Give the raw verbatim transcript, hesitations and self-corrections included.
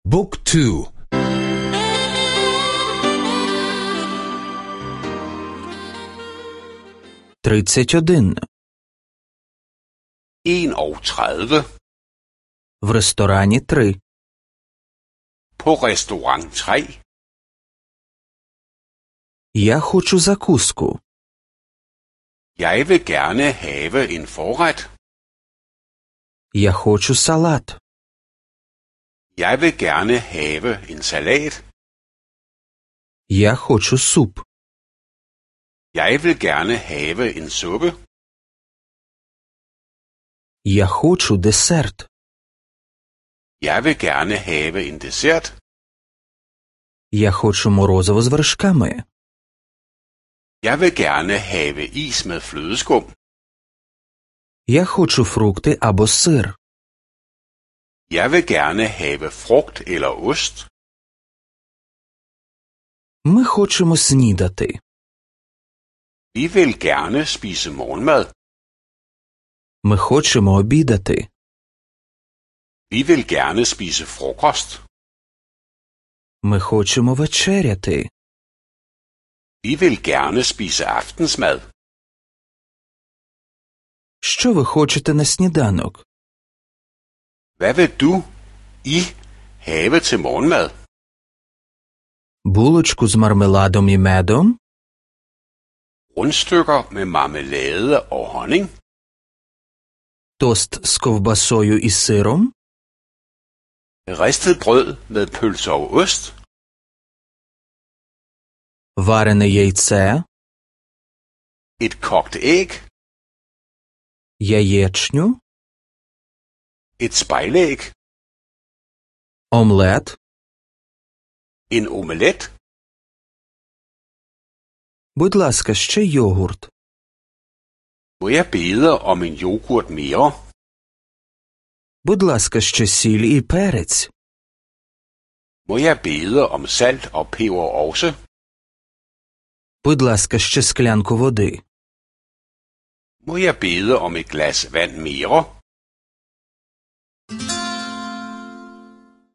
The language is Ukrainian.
บุ๊กทู тридцять один. enogtredive. В ресторані три. På restaurant tre. Я хочу закуску. Jeg vil gerne have en forret. Я хочу салат. Jeg vil gerne have en salat. Я хочу суп. Jeg vil gerne have en suppe. Я хочу десерт. Jeg vil gerne have en dessert. Я хочу морозиво з вершками. Jeg vil gerne have is med flødeskum. Я хочу фрукти або сир. Jeg vil gerne have frugt eller ost. Ми хочемо снідати. Vi vil gerne spise morgenmad. Ми хочемо обідати. Vi vil gerne spise frokost. Ми хочемо вечеряти. Vi vil gerne spise aftensmad. Що ви хочете на сніданок? Hvad vil du I have til morgenmad? Булочку з мармеладом і медом? Rundstykker med marmelade og honning. Тост з ковбасою і сиром? Ristet brød med pølser og ost. Варене яйце? Et kogt æg. Яєчню? Et spejlæg. Омлет? En omelet. Будь ласка, ще йогурт. Må jeg bede om en yoghurt mere? Будь ласка, ще сіль і перець. Må jeg bede om salt og peber også? Будь ласка, ще склянку води. Må jeg bede om et glas vand mere?